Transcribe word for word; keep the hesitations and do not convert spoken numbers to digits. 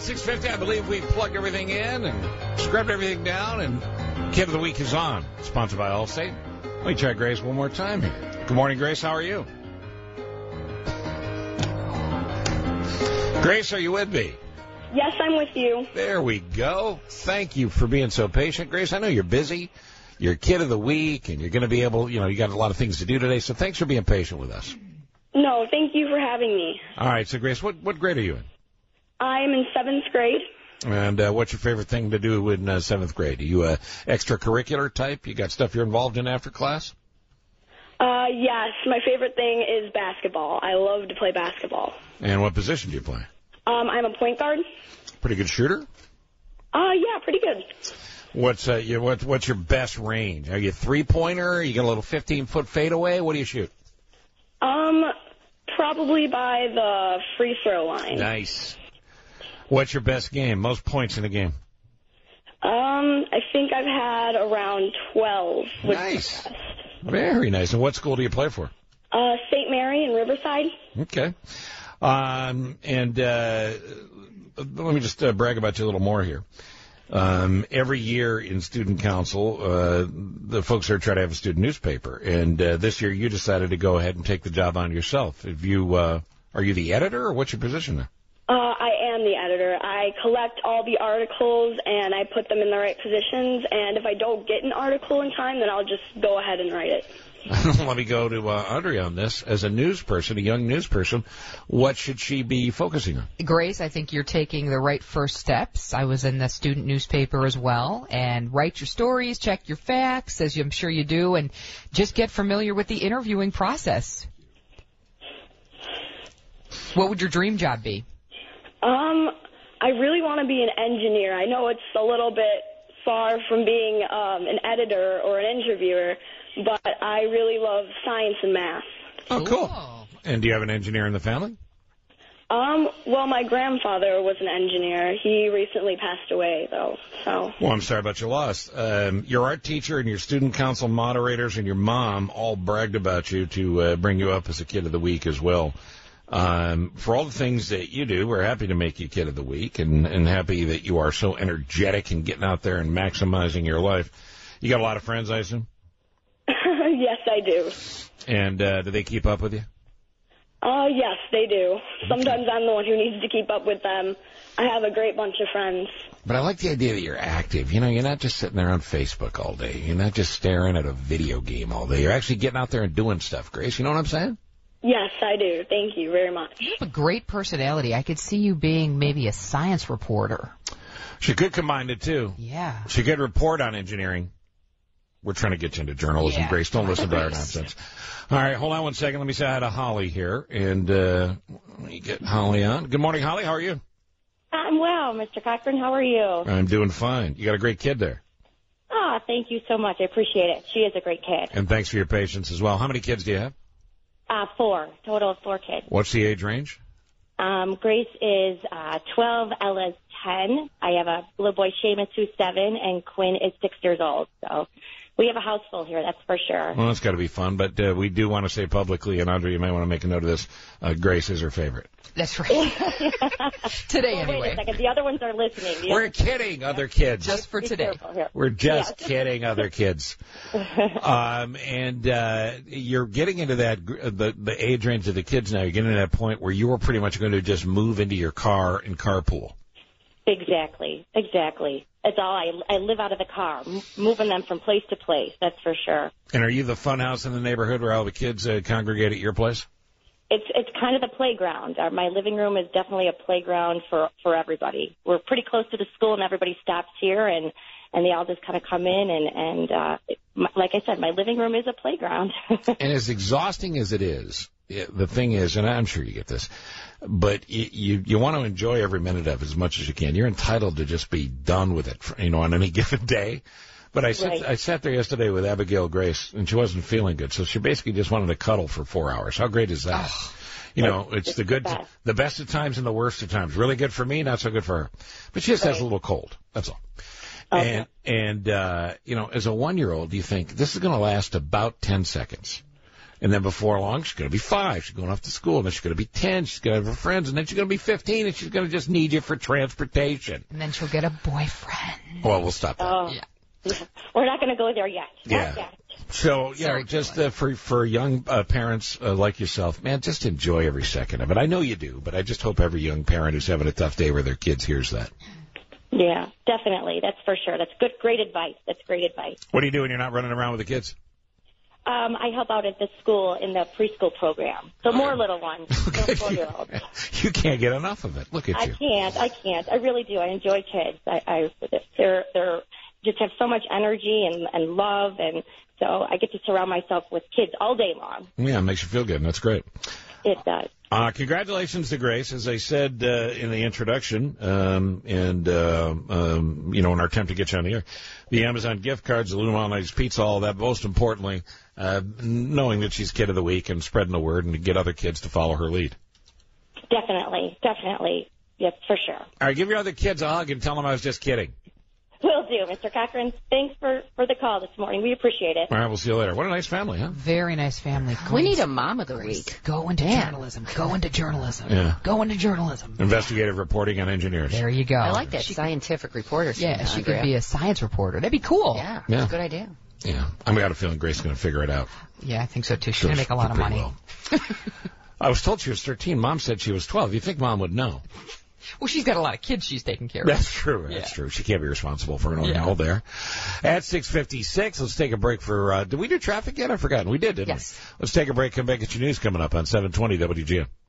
six fifty, I believe we plugged everything in and scrubbed everything down, and Kid of the Week is on. Sponsored by Allstate. Let me try Grace one more time here. Good morning, Grace. How are you? Grace, are you with me? Yes, I'm with you. There we go. Thank you for being so patient. Grace, I know you're busy. You're Kid of the Week, and you're going to be able, you know, you got a lot of things to do today, so thanks for being patient with us. No, thank you for having me. All right, so Grace, what, what grade are you in? I'm in seventh grade. And uh, what's your favorite thing to do in uh, seventh grade? Are you a extracurricular type? You got stuff you're involved in after class? Uh, yes, my favorite thing is basketball. I love to play basketball. And what position do you play? Um, I'm a point guard. Pretty good shooter? Uh, yeah, pretty good. What's uh, you, what, what's your best range? Are you a three-pointer? You got a little fifteen-foot fadeaway? What do you shoot? Um, probably by the free throw line. Nice. What's your best game? Most points in a game? Um, I think I've had around twelve. Nice. Very nice. And what school do you play for? Uh, Saint Mary in Riverside. Okay. Um, and uh, let me just uh, brag about you a little more here. Um, every year in student council, uh, the folks there try to have a student newspaper. And uh, this year you decided to go ahead and take the job on yourself. Have you, uh, are you the editor, or what's your position there? Uh, I am the editor. I collect all the articles, and I put them in the right positions. And if I don't get an article in time, then I'll just go ahead and write it. Let me go to uh, Andrea on this. As a news person, a young news person, what should she be focusing on? Grace, I think you're taking the right first steps. I was in the student newspaper as well. And write your stories, check your facts, as I'm sure you do, and just get familiar with the interviewing process. What would your dream job be? Um, I really want to be an engineer. I know it's a little bit far from being um, an editor or an interviewer, but I really love science and math. Oh, cool. And do you have an engineer in the family? Um, well, my grandfather was an engineer. He recently passed away, though, so. Well, I'm sorry about your loss. Um, your art teacher and your student council moderators and your mom all bragged about you to uh, bring you up as a Kid of the Week as well. Um, for all the things that you do, we're happy to make you Kid of the Week, and, and happy that you are so energetic and getting out there and maximizing your life. You got a lot of friends, I assume? Yes, I do. And uh, do they keep up with you? Uh, yes, they do. Sometimes I'm the one who needs to keep up with them. I have a great bunch of friends. But I like the idea that you're active. You know, you're not just sitting there on Facebook all day. You're not just staring at a video game all day. You're actually getting out there and doing stuff, Grace. You know what I'm saying? Yes, I do. Thank you very much. You have a great personality. I could see you being maybe a science reporter. She could combine it, too. Yeah. She could report on engineering. We're trying to get you into journalism, Yeah. Grace. Don't listen to our nonsense. All right, hold on one second. Let me say hi to Holly here, and uh, let me get Holly on. Good morning, Holly. How are you? I'm well, Mister Cochran. How are you? I'm doing fine. You got a great kid there. Ah, thank you so much. I appreciate it. She is a great kid. And thanks for your patience as well. How many kids do you have? Uh, four. Total of four kids. What's the age range? Um, Grace is uh, twelve, Ella's ten. I have a little boy, Seamus, who's seven, and Quinn is six years old. So we have a house full here, that's for sure. Well, that's got to be fun, but uh, we do want to say publicly, and Andrea, you may want to make a note of this, uh, Grace is her favorite. That's right. Today, well, anyway. Wait a second. The other ones are listening. The We're other- kidding, other kids. Just for Be today. careful here. We're just Yes. kidding, other kids. Um, and uh, you're getting into that gr- the the age range of the kids now. You're getting to that point where you are pretty much going to just move into your car and carpool. Exactly. Exactly. It's all I, I live out of the car, m- moving them from place to place, that's for sure. And are you the fun house in the neighborhood where all the kids uh, congregate at your place? It's it's kind of the playground. Our, my living room is definitely a playground for for everybody. We're pretty close to the school, and everybody stops here, and, and they all just kind of come in. And, and uh, it, my, like I said, my living room is a playground. And as exhausting as it is, it, the thing is, and I'm sure you get this, but you, you you want to enjoy every minute of it as much as you can. You're entitled to just be done with it, for, you know, on any given day. But I sat, Right. I sat there yesterday with Abigail Grace, and she wasn't feeling good, so she basically just wanted to cuddle for four hours. How great is that? Oh, you know, it's, it's the good, the best. the best of times and the worst of times. Really good for me, not so good for her. But she just has Right. a little cold. That's all. Okay. And, and uh, you know, as a one-year-old, you think, this is going to last about ten seconds. And then before long, she's going to be five. She's going off to school. And then she's going to be ten. She's going to have her friends. And then she's going to be fifteen. And she's going to just need you for transportation. And then she'll get a boyfriend. Well, we'll stop that. Oh, Yeah. we're not going to go there yet. Yeah. Not yet. So, you Sorry, know, just uh, for for young uh, parents uh, like yourself, man, just enjoy every second of it. I know you do, but I just hope every young parent who's having a tough day with their kids hears that. Yeah, definitely. That's for sure. That's good, great advice. That's great advice. What do you do when you're not running around with the kids? Um, I help out at the school in the preschool program. So more little ones, little four-year-olds. You can't get enough of it. Look at I you. can't. I can't. I really do. I enjoy kids. I, I they're they're just have so much energy and and love, and so I get to surround myself with kids all day long. Yeah, it makes you feel good, and that's great. It does. Uh, congratulations to Grace, as I said uh, in the introduction, um, and uh, um, you know, in our attempt to get you on the air, the Amazon gift cards, the Lou Malnati's pizza, all that. Most importantly, uh, knowing that she's Kid of the Week and spreading the word and to get other kids to follow her lead. Definitely, definitely. Yes, for sure. All right, give your other kids a hug and tell them I was just kidding. Will do, Mister Cochran. Thanks for, for the call this morning. We appreciate it. All right, we'll see you later. What a nice family, huh? Very nice family. We need a mom of the week. Go into Man. journalism. Go into journalism. Yeah. Go into journalism. Investigative reporting on engineers. There you go. I like that She, scientific reporter. yeah, thing, she Andrea. could be a science reporter. That'd be cool. Yeah, Yeah. that's a good idea. Yeah, I've got a feeling Grace is going to figure it out. Yeah, I think so too. She's Sure, gonna make a lot of pretty money. well. I was told she was thirteen. Mom said she was twelve. You think Mom would know? Well, she's got a lot of kids she's taking care of. That's true. That's Yeah. true. She can't be responsible for an own Yeah. hell there. At six fifty-six, let's take a break for, uh, did we do traffic yet? I've forgotten. We did, didn't Yes. we? Let's take a break. Come back at your news coming up on seven twenty W G N.